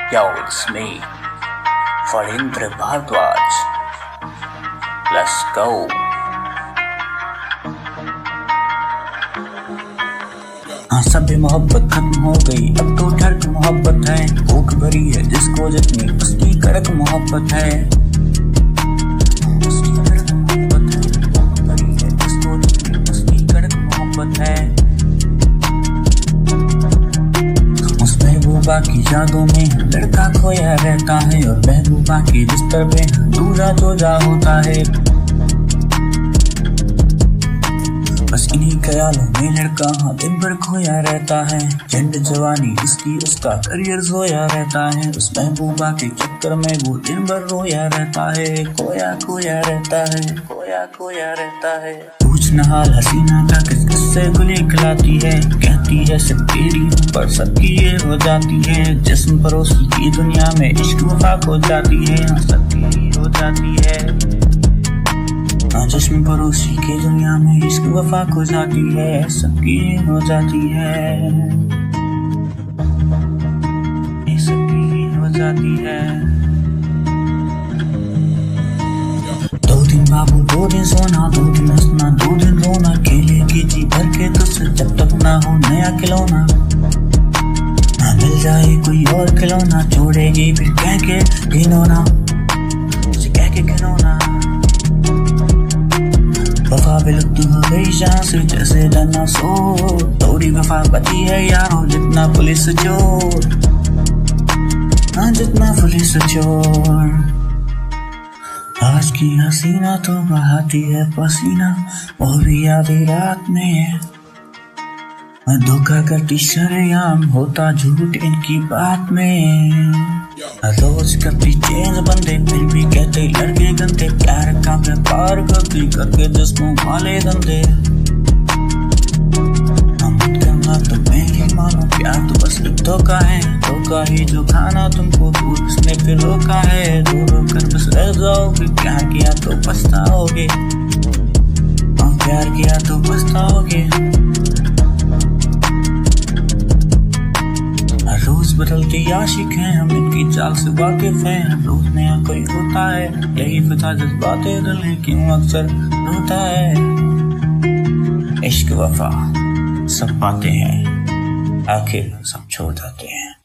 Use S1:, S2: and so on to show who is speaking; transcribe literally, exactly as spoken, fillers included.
S1: Yo, it's me, Falendra Bhardwaj. Let's go. हाँ सभी मोहब्बत खत्म हो गई, अब तो ठरक मोहब्बत है। भूख भरी है जिसको जितनी उसकी कड़क मोहब्बत है। उसकी कड़क मोहब्बत है, भूख भरी है जिसको जितनी उसकी कड़क मोहब्बत है। उस महबूबा की यादों में लड़का खोया रहता है और महबूबा के बिस्तर पे दूरा जो जा होता है। बस इन्हीं ख्यालों में लड़का हाँ दिन भर खोया रहता है। झंड जवानी इसकी उसका करियर सोया रहता है। उस महबूबा के चक्कर में वो दिन भर रोया रहता है। खोया खोया रहता है, खोया खोया रहता है। पूछना हाल हसीना का किस किससे गुली खिलाती है। कहती है सब तेरी पर सबकी ये हो जाती है। जिस्म परोसी की दुनिया में इश्क वफा हो जाती है। हाँ सबकी हो जाती है। जिस्म पड़ोसी की दुनिया में इश्क वफा खो जाती है। सबकी हो जाती है, सबकी हो जाती है। दो दिन बाबू दो दिन सोना, दो दिन हंसना दो दिन रोना। खेलेगी जी भर के तुझसे जब तक ना हो नया खिलौना। ना मिल जाए कोई और खिलौना छोड़ेगी फिर कह के घिनौना, कह के घिनौना। वफा विलुप्त हो गई जहाँ से जैसे डायनासोर। थोड़ी वफा बची है यारों जितना पुलिस चोर। हाँ जितना पुलिस चोर। आज की हसीना तो बहाती है पसीना, वो भी आधी रात में। धोखा करती शरेआम होता झूठ इनकी बात में। रोज करती चेंज बंदे फिर भी कहते लड़के गंदे। प्यार का व्यापार करती करके जिस्मों वाले धंधे। हम करना तो मेरी मानो, प्यार तो बस एक धोखा है। धोखा ही जो खाना तुमको दूर उसने फिर रोका है। रो रो कर बस रह जाओगे, प्यार किया तो पछताओगे। और प्यार किया तो पछताओगे। रोज बदलती आशिक हैं हम, इनकी चाल से वाकिफ हैं। रोज नया कोई होता है, यही फिजा जज्बाते दिल है क्यों अक्सर रोता है। इश्क वफा सब पाते हैं, आखिर सब छोड़ जाते हैं।